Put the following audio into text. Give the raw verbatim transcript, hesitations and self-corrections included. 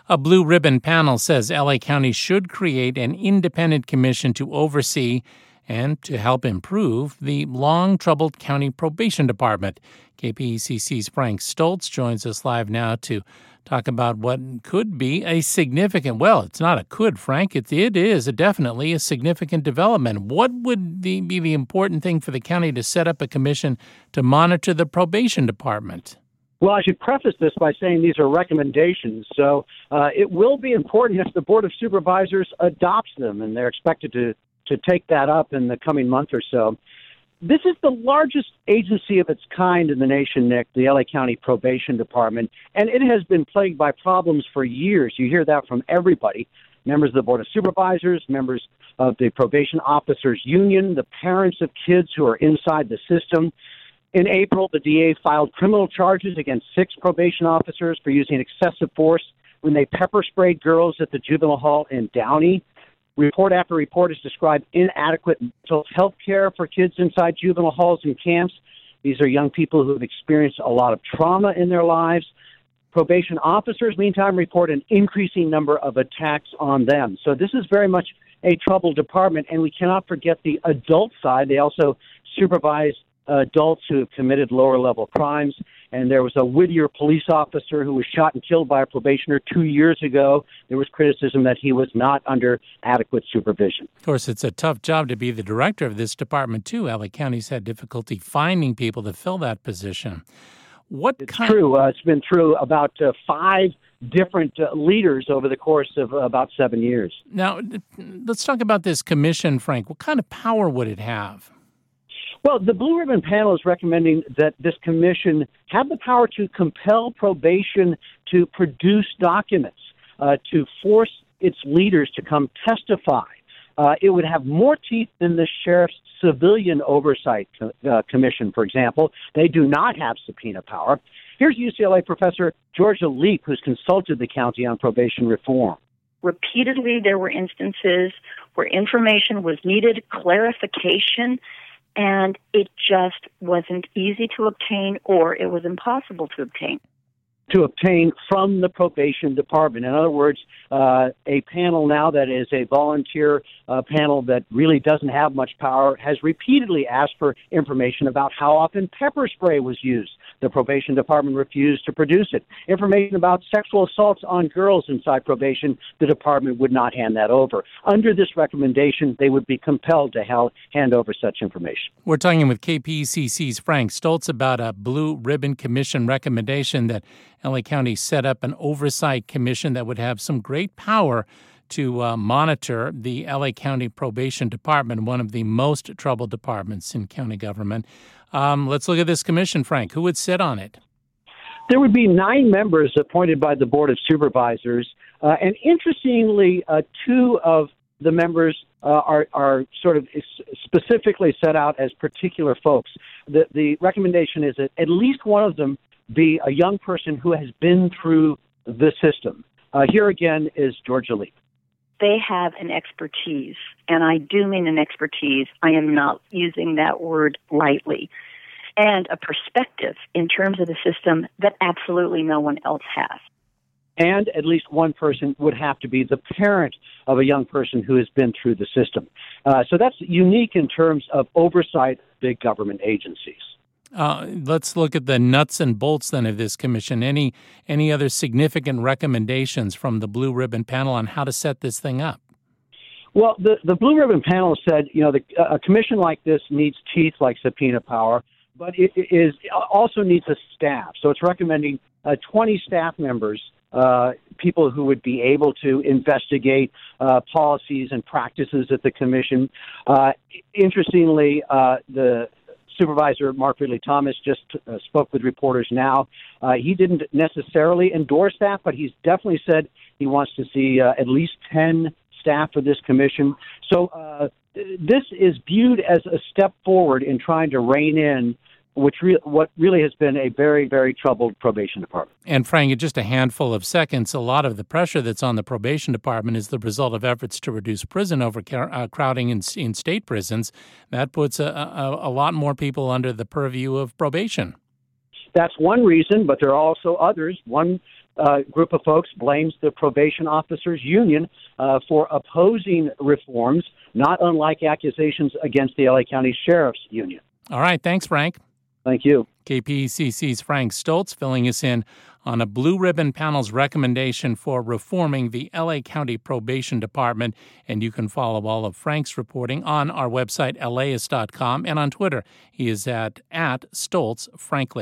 A Blue Ribbon panel says L A County should create an independent commission to oversee and to help improve the long-troubled county probation department. K P E C C's Frank Stoltz joins us live now to talk about what could be a significant, well, it's not a could, Frank, it, it is a definitely a significant development. What would the, be the important thing for the county to set up a commission to monitor the probation department? Well, I should preface this by saying these are recommendations, so uh, it will be important if the Board of Supervisors adopts them, and they're expected to, to take that up in the coming month or so. This is the largest agency of its kind in the nation, Nick, the L A County Probation Department, and it has been plagued by problems for years. You hear that from everybody, members of the Board of Supervisors, members of the Probation Officers Union, the parents of kids who are inside the system. In April, the D A filed criminal charges against six probation officers for using excessive force when they pepper sprayed girls at the juvenile hall in Downey. Report after report has described inadequate mental health care for kids inside juvenile halls and camps. These are young people who have experienced a lot of trauma in their lives. Probation officers, meantime, report an increasing number of attacks on them. So this is very much a troubled department, and we cannot forget the adult side. They also supervise adults who have committed lower-level crimes. And there was a Whittier police officer who was shot and killed by a probationer two years ago. There was criticism that he was not under adequate supervision. Of course, it's a tough job to be the director of this department, too. L A County's had difficulty finding people to fill that position. What it's kind- true. Uh, it's been through about uh, five different uh, leaders over the course of uh, about seven years. Now, let's talk about this commission, Frank. What kind of power would it have? Well, the Blue Ribbon panel is recommending that this commission have the power to compel probation to produce documents, uh, to force its leaders to come testify. Uh, it would have more teeth than the sheriff's civilian oversight co- uh, commission, for example. They do not have subpoena power. Here's U C L A professor Georgia Leap, who's consulted the county on probation reform. Repeatedly, there were instances where information was needed, clarification, and it just wasn't easy to obtain, or it was impossible to obtain. To obtain from the probation department. In other words, uh, a panel now that is a volunteer uh, panel that really doesn't have much power has repeatedly asked for information about how often pepper spray was used. The probation department refused to produce it. Information about sexual assaults on girls inside probation, the department would not hand that over. Under this recommendation, they would be compelled to hel- hand over such information. We're talking with K P E C C's Frank Stoltz about a Blue Ribbon Commission recommendation that L A County set up an oversight commission that would have some great power to uh, monitor the L A County Probation Department, one of the most troubled departments in county government. Um, let's look at this commission, Frank. Who would sit on it? There would be nine members appointed by the Board of Supervisors. Uh, and interestingly, uh, two of the members uh, are, are sort of specifically set out as particular folks. The, the recommendation is that at least one of them be a young person who has been through the system. Uh, here again is Georgia Leap. They have an expertise, and I do mean an expertise. I am not using that word lightly. And a perspective in terms of the system that absolutely no one else has. And at least one person would have to be the parent of a young person who has been through the system. Uh, so that's unique in terms of oversight of big government agencies. Uh, let's look at the nuts and bolts then of this commission. Any any other significant recommendations from the Blue Ribbon panel on how to set this thing up? Well, the, the Blue Ribbon panel said, you know, the, a commission like this needs teeth like subpoena power, but it, it is also needs a staff. So it's recommending uh, twenty staff members, uh, people who would be able to investigate uh, policies and practices at the commission. Uh, interestingly, uh, the Supervisor Mark Ridley Thomas just uh, spoke with Reporters Now. Uh, he didn't necessarily endorse that, but he's definitely said he wants to see uh, at least ten staff for this commission. So uh, this is viewed as a step forward in trying to rein in which re- what really has been a very, very troubled probation department. And Frank, in just a handful of seconds, a lot of the pressure that's on the probation department is the result of efforts to reduce prison overcrowding in, in state prisons. That puts a, a, a lot more people under the purview of probation. That's one reason, but there are also others. One uh, group of folks blames the probation officers union uh, for opposing reforms, not unlike accusations against the L A County Sheriff's Union. All right. Thanks, Frank. Thank you. K P E C C's Frank Stoltz filling us in on a Blue Ribbon panel's recommendation for reforming the L A County Probation Department. And you can follow all of Frank's reporting on our website, L Aist dot com, and on Twitter. He is at, at Stoltz Frankly.